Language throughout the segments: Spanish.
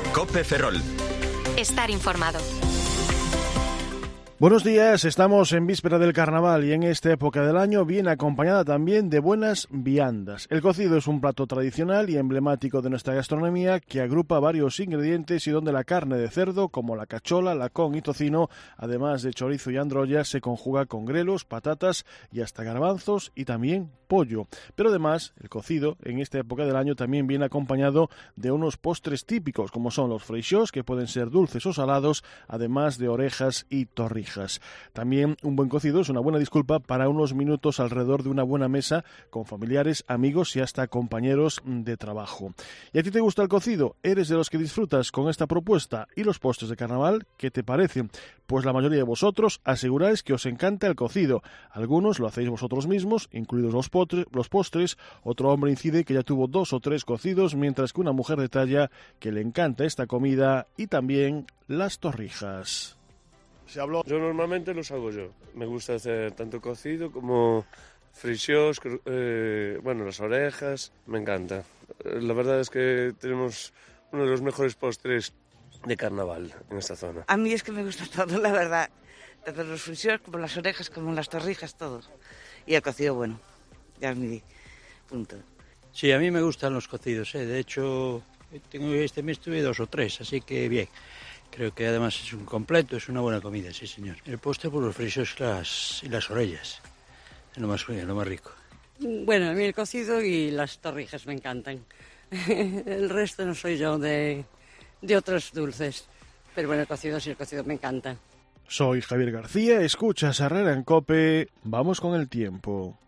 COPE Ferrol. Estar informado. Buenos días, estamos en víspera del carnaval y en esta época del año viene acompañada también de buenas viandas. El cocido es un plato tradicional y emblemático de nuestra gastronomía que agrupa varios ingredientes y donde la carne de cerdo, como la cachola, lacón y tocino, además de chorizo y androlla, se conjuga con grelos, patatas y hasta garbanzos y también pollo. Pero además, el cocido en esta época del año también viene acompañado de unos postres típicos, como son los freixós, que pueden ser dulces o salados, además de orejas y torrijas. También un buen cocido es una buena disculpa para unos minutos alrededor de una buena mesa con familiares, amigos y hasta compañeros de trabajo. ¿Y a ti te gusta el cocido? ¿Eres de los que disfrutas con esta propuesta? ¿Y los postres de carnaval? ¿Qué te parecen? Pues la mayoría de vosotros aseguráis que os encanta el cocido. Algunos lo hacéis vosotros mismos, incluidos los postres. Otro hombre incide que ya tuvo 2 o 3 cocidos, mientras que una mujer detalla que le encanta esta comida y también las torrijas. Yo normalmente los hago yo. Me gusta hacer tanto cocido como freixós, las orejas, me encanta. La verdad es que tenemos uno de los mejores postres de carnaval en esta zona. A mí es que me gusta todo, la verdad. Tanto los freixós como las orejas, como las torrijas, todo. Y el cocido, bueno, ya es mi punto. Sí, a mí me gustan los cocidos, De hecho, este mes tuve 2 o 3, así que bien. Creo que además es un completo, es una buena comida, sí señor. El postre por los freixós y las orellas, es lo más rico. Bueno, a mí el cocido y las torrijas me encantan. El resto no soy yo de otros dulces, pero bueno, el cocido me encanta. Soy Javier García, escuchas Herrera en COPE, vamos con el tiempo.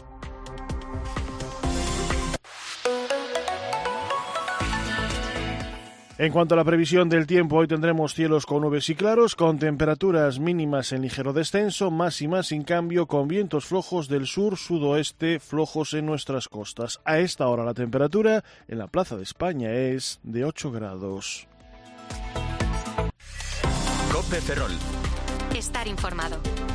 En cuanto a la previsión del tiempo, hoy tendremos cielos con nubes y claros, con temperaturas mínimas en ligero descenso, máximas sin cambio, con vientos flojos del sur-sudoeste, flojos en nuestras costas. A esta hora la temperatura en la Plaza de España es de 8 grados. COPE Ferrol. Estar informado.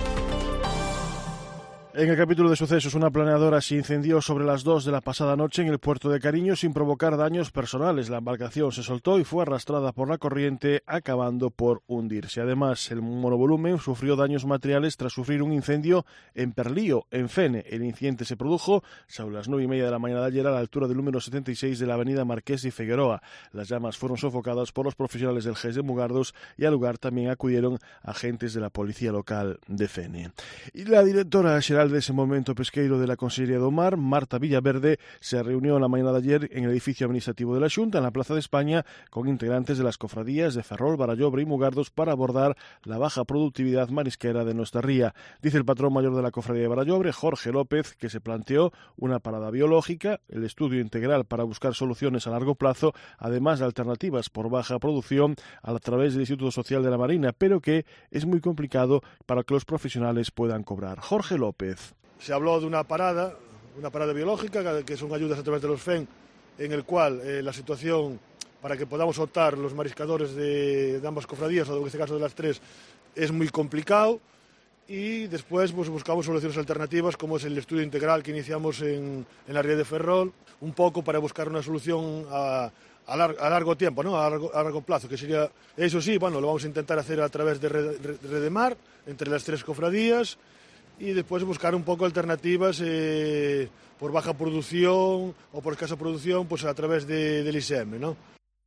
En el capítulo de sucesos, una planeadora se incendió sobre las 2 de la pasada noche en el puerto de Cariño sin provocar daños personales. La embarcación se soltó y fue arrastrada por la corriente, acabando por hundirse. Además, el monovolumen sufrió daños materiales tras sufrir un incendio en Perlío, en Fene. El incidente se produjo sobre las 9:30 de la mañana de ayer a la altura del número 76 de la avenida Marqués de Figueroa. Las llamas fueron sofocadas por los profesionales del GES de Mugardos y al lugar también acudieron agentes de la policía local de Fene. Y la directora xeral de ese momento pesqueiro de la Consellería do Mar, Marta Villaverde, se reunió en la mañana de ayer en el edificio administrativo de la Xunta, en la Plaza de España, con integrantes de las cofradías de Ferrol, Barallobre y Mugardos para abordar la baja productividad marisquera de nuestra ría. Dice el patrón mayor de la cofradía de Barallobre, Jorge López, que se planteó una parada biológica, el estudio integral para buscar soluciones a largo plazo, además de alternativas por baja producción a través del Instituto Social de la Marina, pero que es muy complicado para que los profesionales puedan cobrar. Jorge López. Se habló de una parada biológica, que son ayudas a través de los FEN, en el cual la situación para que podamos optar los mariscadores de ambas cofradías, o en este caso de las 3, es muy complicado. Y después pues, buscamos soluciones alternativas, como es el estudio integral que iniciamos en la ría de Ferrol, un poco para buscar una solución a largo tiempo, ¿no? a largo plazo, que sería, eso sí, bueno, lo vamos a intentar hacer a través de Redemar, entre las 3 cofradías, y después buscar un poco alternativas por baja producción o por escasa producción, pues a través del ISEM, ¿no?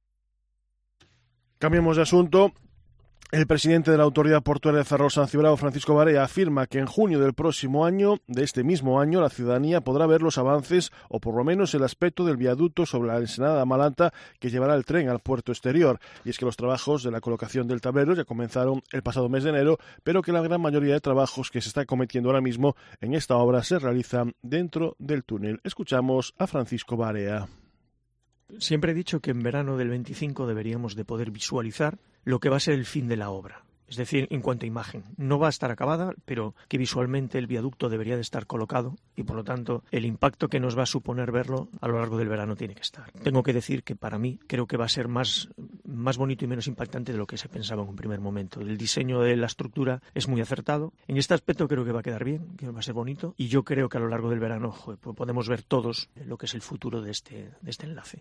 Cambiemos de asunto. El presidente de la Autoridad Portuaria de Ferrol San Cibrao, Francisco Barea, afirma que en junio de este mismo año, la ciudadanía podrá ver los avances o por lo menos el aspecto del viaducto sobre la ensenada de Amalanta que llevará el tren al puerto exterior. Y es que los trabajos de la colocación del tablero ya comenzaron el pasado mes de enero, pero que la gran mayoría de trabajos que se está cometiendo ahora mismo en esta obra se realizan dentro del túnel. Escuchamos a Francisco Barea. Siempre he dicho que en verano del 25 deberíamos de poder visualizar lo que va a ser el fin de la obra. Es decir, en cuanto a imagen, no va a estar acabada, pero que visualmente el viaducto debería de estar colocado y, por lo tanto, el impacto que nos va a suponer verlo a lo largo del verano tiene que estar. Tengo que decir que para mí creo que va a ser más bonito y menos impactante de lo que se pensaba en un primer momento. El diseño de la estructura es muy acertado. En este aspecto creo que va a quedar bien, que va a ser bonito, y yo creo que a lo largo del verano podemos ver todos lo que es el futuro de este enlace.